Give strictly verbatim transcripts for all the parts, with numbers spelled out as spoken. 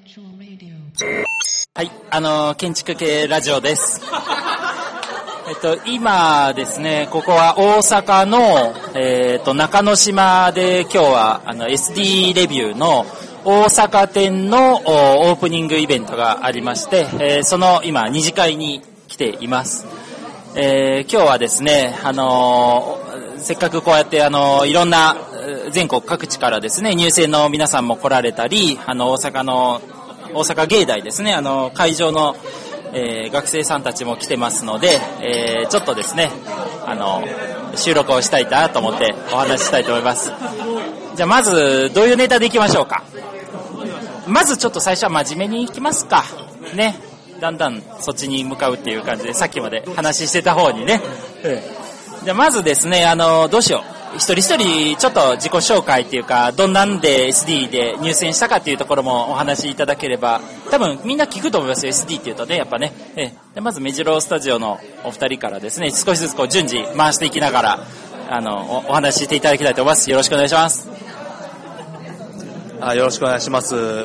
はい、あの建築系ラジオです。えっと今ですね、ここは大阪のえっと中之島で今日はあの エスディー レビューの大阪店のオープニングイベントがありまして、えー、その今二次会に来ています。えー、今日はですね、あのー、せっかくこうやってあのー、いろんな全国各地からですね入選の皆さんも来られたり、あの大阪の大阪芸大ですね、あの会場の、えー、学生さんたちも来てますので、えー、ちょっとですねあの収録をしたいなと思ってお話ししたいと思います。じゃあまずどういうネタでいきましょうか。まずちょっと最初は真面目にいきますかね。だんだんそっちに向かうっていう感じで、さっきまで話してた方にね、うん、じゃあまずですね、あのどうしよう、一人一人ちょっと自己紹介っていうか、どんなんで エスディー で入選したかっていうところもお話しいただければ、多分みんな聞くと思いますよ。 エスディー っていうとね、やっぱね、えでまず目白スタジオのお二人からですね、少しずつこう順次回していきながらあの お, お話ししていただきたいと思います。よろしくお願いします。 あ、よろしくお願いします。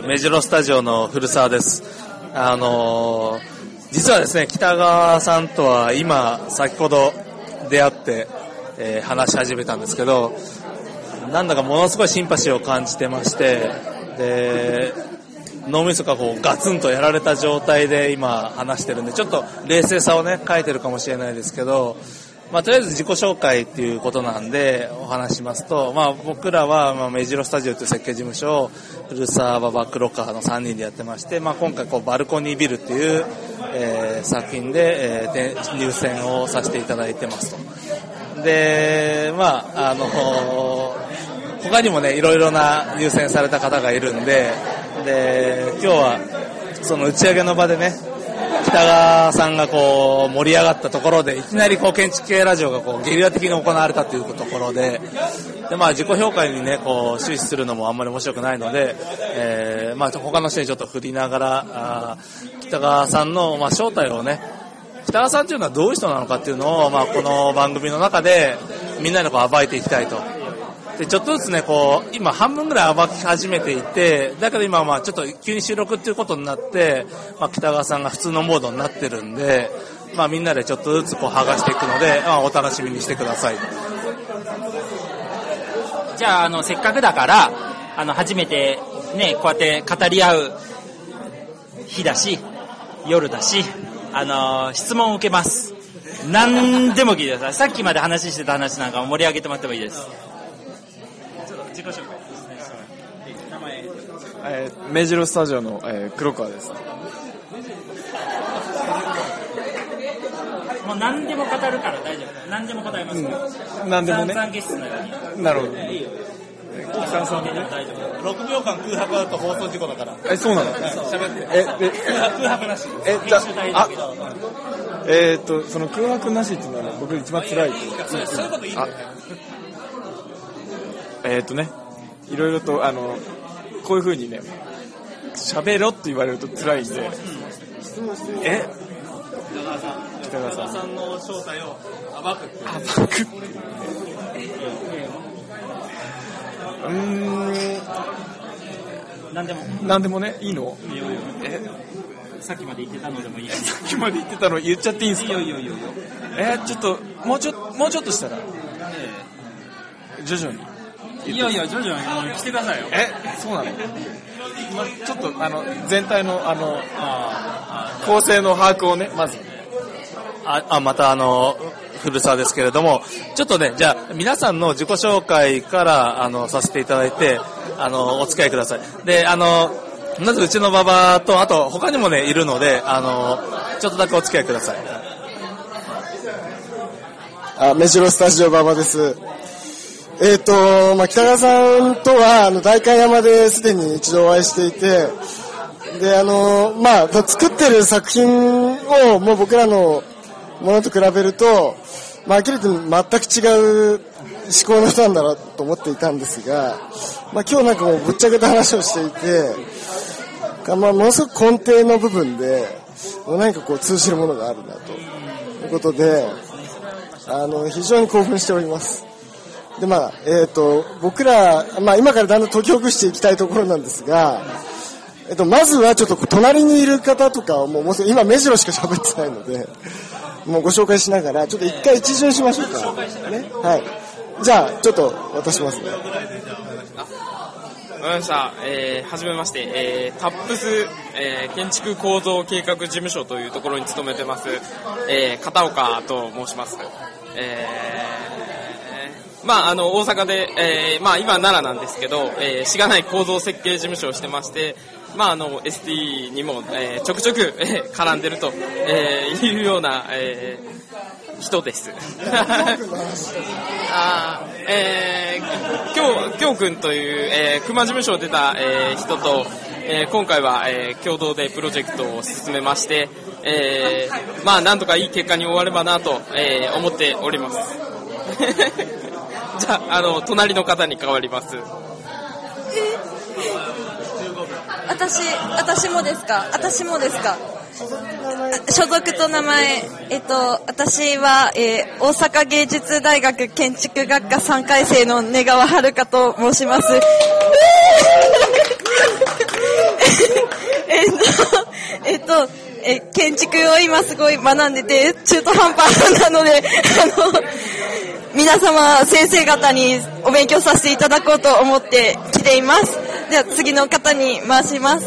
目白スタジオの古澤です。あのー、実はですね、北川さんとは今先ほど出会って、えー、話し始めたんですけど、なんだかものすごいシンパシーを感じてまして、で脳みそがこうガツンとやられた状態で今話してるんで、ちょっと冷静さをね書いてるかもしれないですけど、まあ、とりあえず自己紹介っていうことなんでお話しますと、まあ、僕らはまあ目白スタジオという設計事務所を古澤馬場黒川のさんにんでやってまして、まあ、今回こうバルコニービルっていう、えー、作品で、えー、入選をさせていただいてますと。で、まああのー、他にもねいろいろな入選された方がいるんで、で今日はその打ち上げの場でね、北川さんがこう盛り上がったところでいきなりこう建築系ラジオがこうゲリラ的に行われたというところで、でまあ自己評価にねこう終始するのもあんまり面白くないので、えー、まあ他の人にちょっと振りながら、あ北川さんのまあ正体をね、北川さんというのはどういう人なのかっていうのをまあこの番組の中でみんなでこう暴いていきたいと。でちょっとずつねこう今半分ぐらい暴き始めていて、だけど今はまあちょっと急に収録っていうことになって、まあ、北川さんが普通のモードになってるんで、まあ、みんなでちょっとずつこう剥がしていくので、まあ、お楽しみにしてください。 じゃあ、あのせっかくだからあの初めてねこうやって語り合う日だし夜だし、あの質問を受けます。何でも聞いてください。さっきまで話してた話なんかも盛り上げてもらってもいいです。自己紹介ですね。名前、 えー、目白スタジオの、えー、黒川です。 もう何でも語るから大丈夫。何でも答えます、 うん、何でもね。 懺悔室のように。 なるほど。 いいよ。 北川さんでね。 大丈夫。 ろくびょうかん空白だと放送事故だから。 え、そうなの？ 喋って。 え、 で空白なし。 え、じゃあ、えーっとその空白なしっていうのは、ね、僕一番辛い。 そうそういうこといいんだよ。 えーっとね、いろいろとあのこういう風にね喋ろって言われると辛いんで、え北川さん北川さんの正体を暴く暴くうーん何でも何でもね、いいの？ いいよいいよ。 えさっきまで言ってたのでもいいよ。 さっきまで言ってたの言っちゃっていいんですか？ いいよいいよいいよ。 えー、ちょっともうちょっともうちょっとしたら、えー、徐々にいやいや、徐々に来てくださいよ。 え、そうなの？ちょっとあの全体のあの構成の把握をね、まず。 あ、あまたあの古澤ですけれども、ちょっとね、じゃあ皆さんの自己紹介からあのさせていただいて、あのお付き合いください。で、あのまずうちの馬場と、あと他にもねいるので、あのちょっとだけお付き合いください。 あ、目白スタジオ馬場です。えっと、まあ、北川さんとは、あの、代官山ですでに一度お会いしていて、で、あの、まあ、作ってる作品を、もう僕らのものと比べると、まあ、明らかに全く違う思考の人なんだろうと思っていたんですが、まあ、今日なんかもうぶっちゃけた話をしていて、まあ、ものすごく根底の部分で、何かこう通じるものがあるな、ということで、あの、非常に興奮しております。でまあえー、と僕ら、まあ、今からだんだん解きほぐしていきたいところなんですが、 えっと、まずはちょっと隣にいる方とかをもう、もう今目白しか喋ってないので、もうご紹介しながら、ちょっと一回一巡しましょうか。ね。はい。じゃあ、ちょっと渡しますね。 わかりました。えー、はじめまして、えー、タップス、えー、建築構造計画事務所というところに勤めてます、えー、片岡と申します。えー、まあ、あの、大阪で、えー、まあ、今奈良なんですけど、えー、しがない構造設計事務所をしてまして、まあ、あの エスティー にも、えー、ちょくちょく、えー、絡んでると、えー、いうような、えー、人ですあ、えー、今日京くんという、えー、熊事務所を出た、えー、人と、えー、今回は、えー、共同でプロジェクトを進めまして、えー、まあなんとかいい結果に終わればなと、えー、思っておりますじゃあ、あの隣の方に変わります。 私、私もですか私もですか所属と名前、えっと、私は、えー、大阪芸術大学建築学科さんかい生の根川遥と申します。えっと、えっと、え、建築を今すごい学んでて、中途半端なので、あの、皆様、先生方にお勉強させていただこうと思って来ています。では次の方に回します。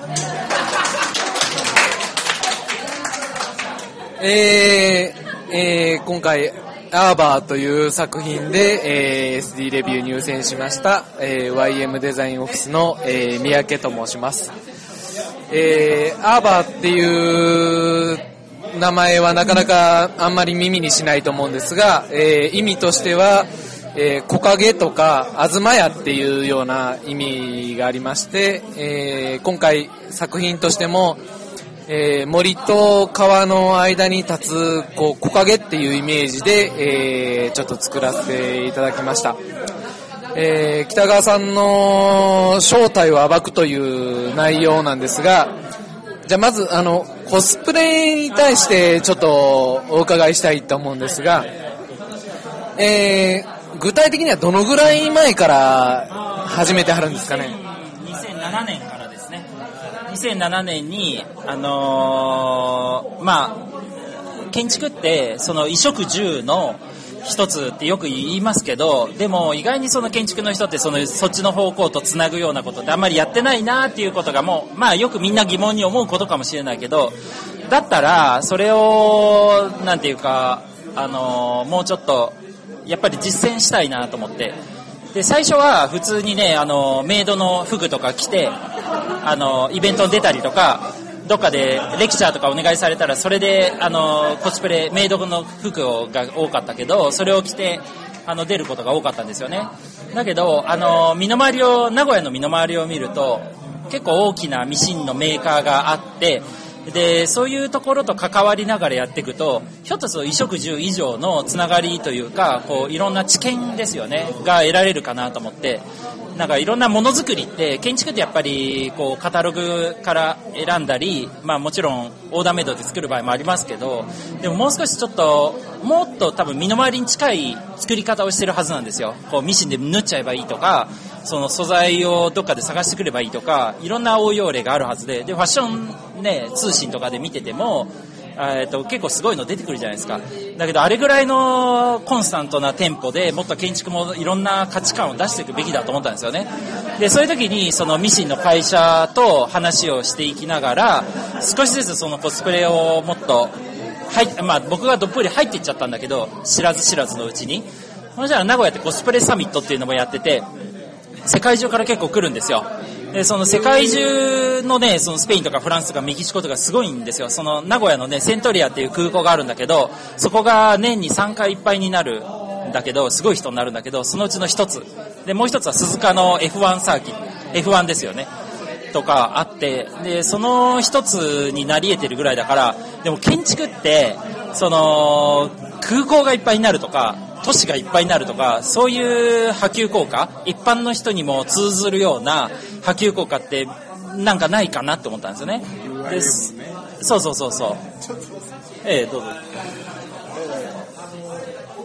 えーえー、今回アーバーという作品で、えー、エスディー レビュー入選しました、えー、ワイエム デザインオフィスの、えー、三宅と申します。えー、アーバーっていう名前はなかなかあんまり耳にしないと思うんですが、えー、意味としては、えー、木陰とか東屋っていうような意味がありまして、えー、今回作品としてもえー、森と川の間に立つこう木陰っていうイメージで、えー、ちょっと作らせていただきました。えー、北川さんの正体を暴くという内容なんですが、じゃあまずあのコスプレに対してちょっとお伺いしたいと思うんですが、えー、具体的にはどのぐらい前から始めてはるんですかね。 にせんななねんからですね。にせんななねんにあのー、まあ建築ってその衣食住の一つってよく言いますけど、でも意外にその建築の人ってそのそっちの方向とつなぐようなことってあんまりやってないなっていうことがもうまあよくみんな疑問に思うことかもしれないけど、だったらそれをなんていうかあのもうちょっとやっぱり実践したいなと思って、で最初は普通にねあのメイドの服とか着てあのイベントに出たりとかどっかでレクチャーとかお願いされたらそれであのコスプレメイドの服をが多かったけど、それを着てあの出ることが多かったんですよね。だけどあの身の回りを名古屋の身の回りを見ると結構大きなミシンのメーカーがあって、でそういうところと関わりながらやっていくとひょっとすると衣食住以上のつながりというかこういろんな知見ですよねが得られるかなと思って、なんかいろんなものづくりって建築ってやっぱりこうカタログから選んだり、まあもちろんオーダーメイドで作る場合もありますけど、でももう少しちょっともっと多分身の回りに近い作り方をしてるはずなんですよ。こうミシンで縫っちゃえばいいとか、その素材をどっかで探してくればいいとか、いろんな応用例があるはずで、でファッションね通信とかで見ててもえー、と結構すごいの出てくるじゃないですか。だけどあれぐらいのコンスタントなテンポでもっと建築もいろんな価値観を出していくべきだと思ったんですよね。でそういう時にそのミシンの会社と話をしていきながら少しずつそのコスプレをもっと入っ、まあ、僕がどっぷり入っていっちゃったんだけど知らず知らずのうちに、そしたら名古屋ってコスプレサミットっていうのもやってて世界中から結構来るんですよ。でその世界中のねそのスペインとかフランスとかメキシコとかすごいんですよ。その名古屋のねセントリアっていう空港があるんだけど、そこが年にさんかいいっぱいになるんだけどすごい人になるんだけど、そのうちの一つでもう一つは鈴鹿の エフワン サーキット エフワン ですよねとかあって、でその一つになり得てるぐらいだから。でも建築ってその空港がいっぱいになるとか都市がいっぱいになるとかそういう波及効果、一般の人にも通ずるような波及効果ってなんかないかなって思ったんですよね。です。そうそうそうそう。ええどうぞ。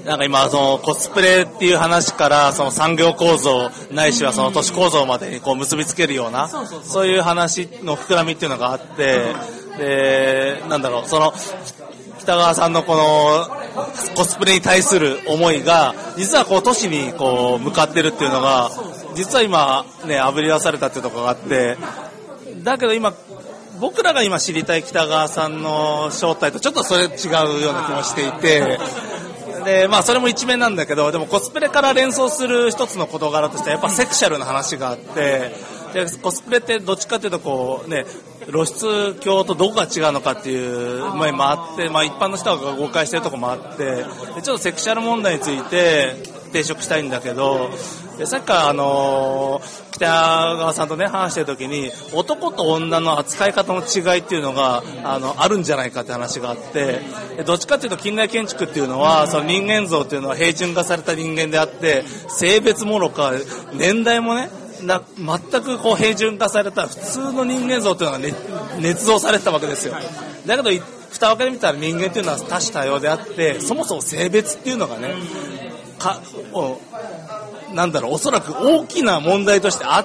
なんか今そのコスプレっていう話からその産業構造ないしはその都市構造までにこう結びつけるようなそういう話の膨らみっていうのがあって、でなんだろう、その北川さんのこのコスプレに対する思いが実はこう都市にこう向かってるっていうのが実は今ねあぶり出されたっていうところがあって、だけど今僕らが今知りたい北川さんの正体とちょっとそれ違うような気もしていて、でまあそれも一面なんだけど、でもコスプレから連想する一つの事柄としてはやっぱセクシャルな話があって、でコスプレってどっちかというとこうね露出狂とどこが違うのかっていう面もあって、まあ一般の人が誤解してるところもあって、でちょっとセクシャル問題について提唱したいんだけど、でさっきからあのー、北川さんとね話してる時に男と女の扱い方の違いっていうのがあのあるんじゃないかって話があって、どっちかっていうと近代建築っていうのはその人間像っていうのは平準化された人間であって、性別もろか年代もねな全くこう平準化された普通の人間像っていうのが、ね、捏造されてたわけですよ。だけど蓋を開けてみたら人間っていうのは多種多様であって、そもそも性別っていうのがねかなんだろう、おそらく大きな問題としてあって、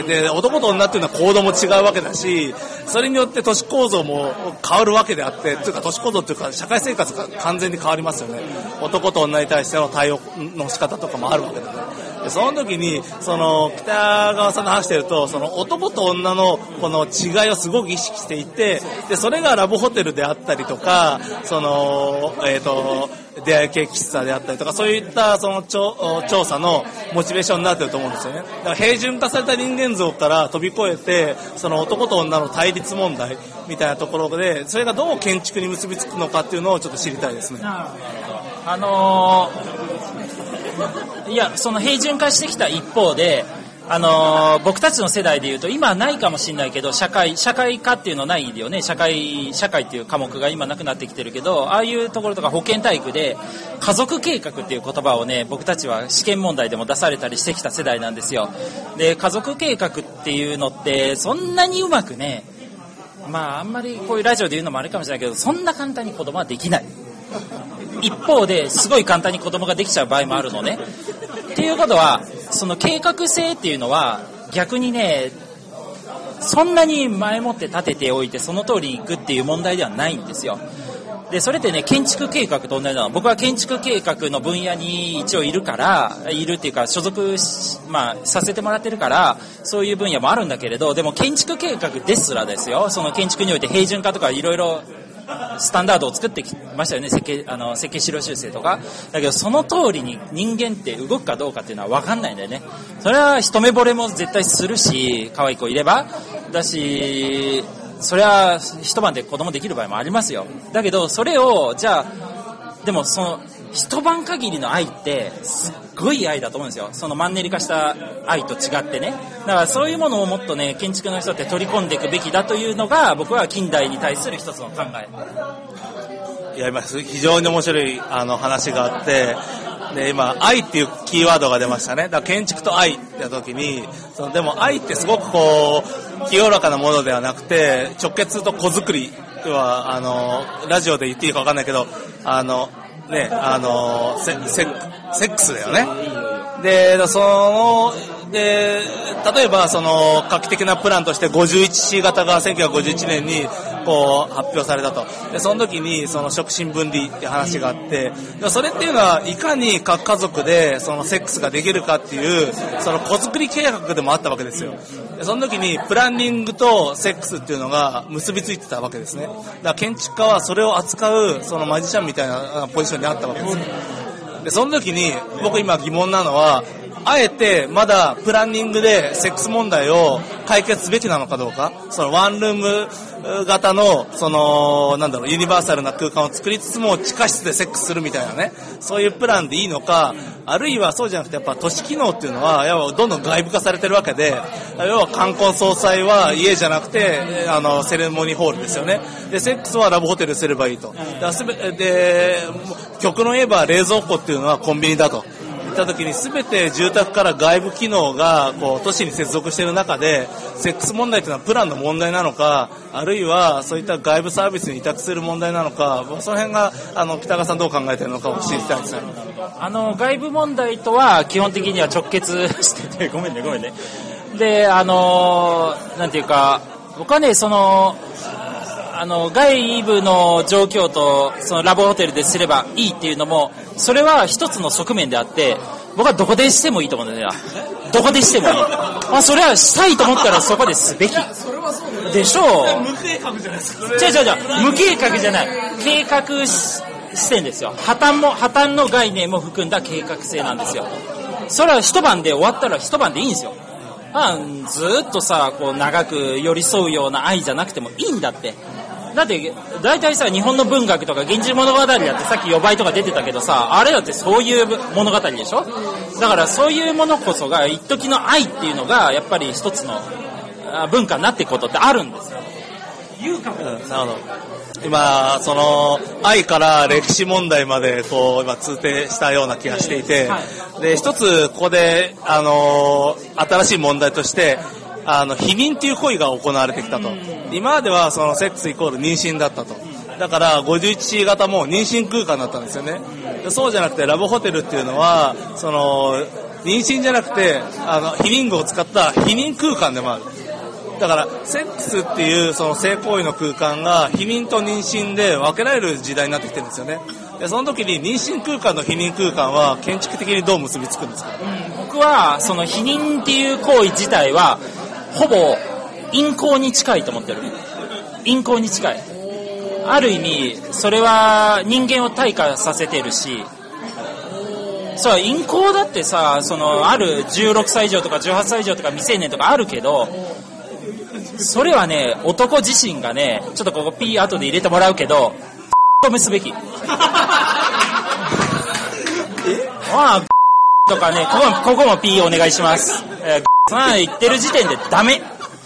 で男と女っていうのは行動も違うわけだし、それによって都市構造も変わるわけであって、というか都市構造というか社会生活が完全に変わりますよね。男と女に対しての対応の仕方とかもあるわけだね。でその時にその北川さんと話してると、その男と女のこの違いをすごく意識していて、でそれがラブホテルであったりとか、そのえっと出会い系喫茶であったりとか、そういったその調査のモチベーションになってると思うんですよね。だから平準化された人間像から飛び越えて、その男と女の対立問題みたいなところで、それがどう建築に結びつくのかっていうのをちょっと知りたいですね。 あのー、いやその平準化してきた一方で、あのー、僕たちの世代でいうと今はないかもしれないけど、社会社会科っていうのないよね。社会社会っていう科目が今なくなってきてるけど、ああいうところとか保健体育で家族計画っていう言葉をね、僕たちは試験問題でも出されたりしてきた世代なんですよ。で家族計画っていうのってそんなにうまくね、まああんまりこういうラジオで言うのもあれかもしれないけど、そんな簡単に子供はできない。一方ですごい簡単に子供ができちゃう場合もあるのね。っていうことはその計画性っていうのは逆にね、そんなに前もって立てておいてその通りに行くっていう問題ではないんですよ。でそれってね、建築計画と同じなの。僕は建築計画の分野に一応いるからいるっていうか所属、まあ、させてもらってるからそういう分野もあるんだけれど、でも建築計画ですらですよ、その建築において平準化とかいろいろスタンダードを作ってきましたよね。設計、あの設計資料修正とか。だけどその通りに人間って動くかどうかっていうのは分かんないんだよね。それは一目惚れも絶対するし、可愛い子いればだし、それは一晩で子供できる場合もありますよ。だけどそれをじゃあでもその一晩限りの愛ってすっごい愛だと思うんですよ。そのマンネリ化した愛と違ってね。だからそういうものをもっとね、建築の人って取り込んでいくべきだというのが僕は近代に対する一つの考え。 いや今非常に面白いあの話があって、で今愛っていうキーワードが出ましたね。だから建築と愛って時に、そのでも愛ってすごくこう清らかなものではなくて、直結すると子作りはあのラジオで言っていいか分かんないけど、あのね、あのセ、セ、セックスだよね。で、その、で、例えばその画期的なプランとして ごじゅういちシー 型がせんきゅうひゃくごじゅういちねんにこう発表されたと。で、その時にその職種分離って話があって、それっていうのはいかに各家族でそのセックスができるかっていうその子作り計画でもあったわけですよ。で、その時にプランニングとセックスっていうのが結びついてたわけですね。だから建築家はそれを扱うそのマジシャンみたいなポジションにあったわけです。で、その時に僕今疑問なのは、あえてまだプランニングでセックス問題を解決すべきなのかどうか、そのワンルーム型のそのなんだろうユニバーサルな空間を作りつつも地下室でセックスするみたいなね、そういうプランでいいのか、あるいはそうじゃなくてやっぱ都市機能っていうのはやっぱどんどん外部化されてるわけで、要は冠婚葬祭は家じゃなくてあのセレモニーホールですよね。でセックスはラブホテルすればいいと。だからすべで極論言えば冷蔵庫っていうのはコンビニだと。 った時に全て住宅から外部機能がこう都市に接続している中でセックス問題というのはプランの問題なのか、あるいはそういった外部サービスに委託する問題なのか、その辺があの北川さんどう考えているのかを知りたいですね。 あの外部問題とは基本的には直結しててごめんねごめんねで、あのなんていうか、僕はね、そのあの外部の状況とそのラブホテルですればいいっていうのも、それは一つの側面であって、僕はどこでしてもいいと思うんだよ。どこでしてもいい。あ、それはしたいと思ったらそこですべきでしょう。 無計画じゃないですか。 違う違う違う、無計画じゃない、計画ししてんですよ。破綻も破綻の概念も含んだ計画性なんですよ。それは一晩で終わったら一晩でいいんですよ。あ、ずっとさ、こう長く寄り添うような愛じゃなくてもいいんだって。だって大体さ、日本の文学とか源氏物語だってさっき予売とか出てたけどさ、あれだってそういう物語でしょ。だからそういうものこそが一時の愛っていうのがやっぱり一つの文化になっていくことってあるんですよ。 遊郭、うん、なるほど。今その愛から歴史問題までこう今通底したような気がしていて、はい、で一つここであの新しい問題としてあの避妊っていう行為が行われてきたと。今まではそのセックスイコール妊娠だったと。だからごじゅういちシー型も妊娠空間だったんですよね。そうじゃなくてラブホテルっていうのはその妊娠じゃなくてあの避妊具を使った避妊空間でもある。だからセックスっていうその性行為の空間が避妊と妊娠で分けられる時代になってきてるんですよね。でその時に妊娠空間と避妊空間は建築的にどう結びつくんですか？ うん、僕はその避妊っていう行為自体はほぼ陰行に近いと思ってる。陰行に近い。ある意味それは人間を退化させてるし、そう陰行だってさ、そのあるじゅうろくさい以上とかじゅうはっさい以上とか未成年とかあるけど、それはね、男自身がね、ちょっとここ P 後で入れてもらうけど止めすべき。ああとかね、ここも、ここも P お願いします。えー、まあ言ってる時点でダメ。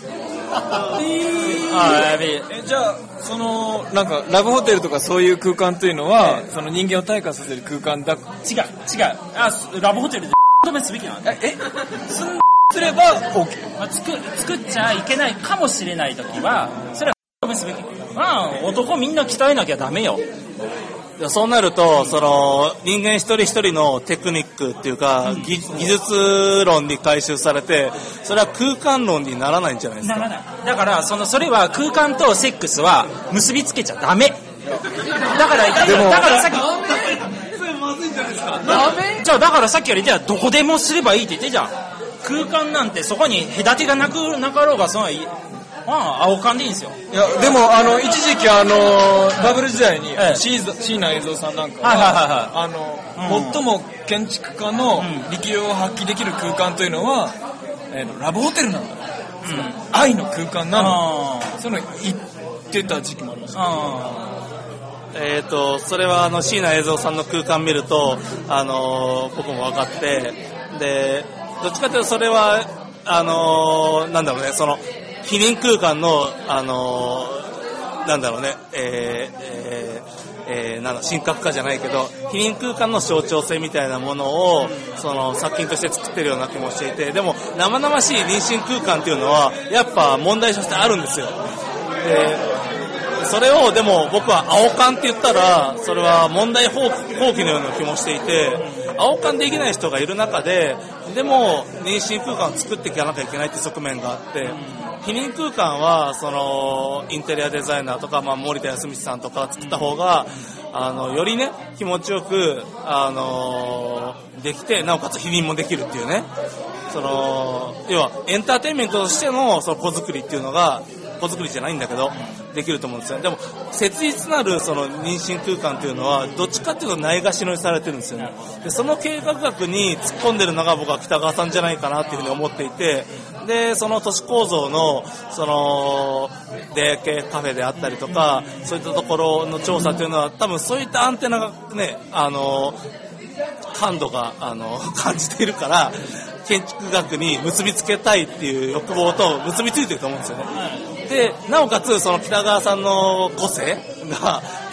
あやべえ。えじゃあそのなんかラブホテルとかそういう空間というのは、えー、その人間を退化させる空間だ。違う違う。あラブホテルで止めすべきなんだ。 ええすんすれば OK、 まあ、作, 作っちゃいけないかもしれない時はそれは止めすべき。まあ男みんな鍛えなきゃダメよ。 そうなるとその人間一人一人のテクニックっていうか、うん、技, 技術論に回収されて、それは空間論にならないんじゃないですか。 ならない。だからそのそれは空間とセックスは結びつけちゃダメ。だからでもだからさっきそれまずいんじゃないですか。ダメ。じゃあだからさっきよりじゃあどこでもすればいいって言ってじゃん。空間なんてそこに隔てがなくなかろうがそのまあ青缶でいいんですよ。 いやでもあの一時期あのバブル時代に、ええ、椎名映像さんなんかは、はいはいはいはい、あの、うん、最も建築家の力量を発揮できる空間というのは、うんえー、ラブホテルなんだ、うん、愛の空間なの、そういうの言ってた時期もありました。 えーとそれはあの椎名映像さんの空間見るとあの僕も分かって、でどっちかというとそれはあのなんだろうね、その避妊空間のあのなんだろうね、えーえーえー、なんだ神格化じゃないけど避妊空間の象徴性みたいなものをその作品として作ってるような気もしていて、でも生々しい妊娠空間っていうのはやっぱ問題としてあるんですよ。でそれをでも僕は青缶って言ったらそれは問題放棄のような気もしていて、青缶できない人がいる中ででも妊娠空間を作っていかなきゃいけないって側面があって、避妊空間はそのインテリアデザイナーとか、まあ、森田康光さんとか作った方があのよりね気持ちよくあのできて、なおかつ避妊もできるっていうね、その要はエンターテインメントとしてのその子作りっていうのが子作りじゃないんだけどできると思うんですよ。でも切実なるその妊娠空間っていうのはどっちかっていうとないがしろにされてるんですよね。でその計画学に突っ込んでるのが僕は北川さんじゃないかなっていうふうに思っていて、でその都市構造のそのデー系カフェであったりとかそういったところの調査っていうのは多分そういったアンテナがねあの感度があの感じているから建築学に結びつけたいっていう欲望と結びついてると思うんですよね。でなおかつその北川さんの個性が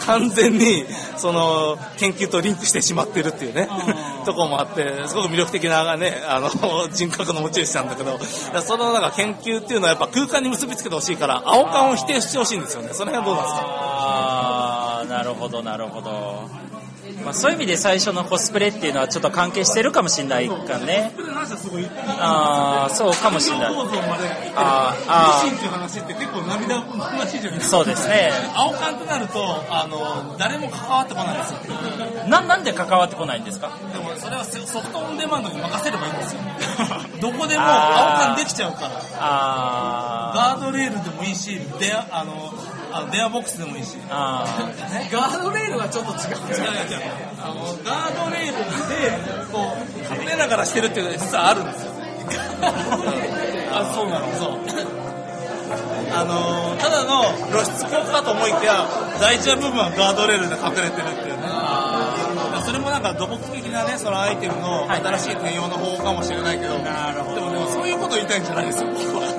完全にその研究とリンクしてしまってるっていうねところもあって、すごく魅力的なねあの人格の持ち主なんだけど、そのなんか研究っていうのはやっぱ空間に結びつけてほしいから青缶を否定してほしいんですよね。その辺はどうなんですか？ あー、なるほどなるほど。まあ、そういう意味で最初のコスプレっていうのはちょっと関係してるかもしれないかね。ああ、そうかもしれない。ああ、 っていう話って結構涙ぐましいじゃないですか。 そうですね。 青缶となるとあの誰も関わってこないですよ。 ななんで関わってこないんですか？ でもそれはソフトオンデマンドに任せればいいんですよ。どこでも青缶できちゃうから。あガードレールでもいいし、デアあのあの電話ボックスでもいいし。あガードレールはちょっと違う。 違う違う違う。あのガードレールでこう隠れながらしてるっていうのが実はあるんですよ。あ、そうなの。そう。あのただの露出効果かと思いきや大事な部分はガードレールで隠れてるっていうね。それもなんか土木的なねそのアイテムの新しい転用の方法かもしれないけど、なるほど。でもでもそういうこと言いたいんじゃないですよ。僕は。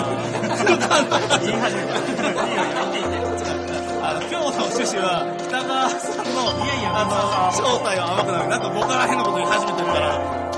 あの今日の趣旨は北川さんのあの正体を暴くのになんか僕ら変なこと言い始めてるから。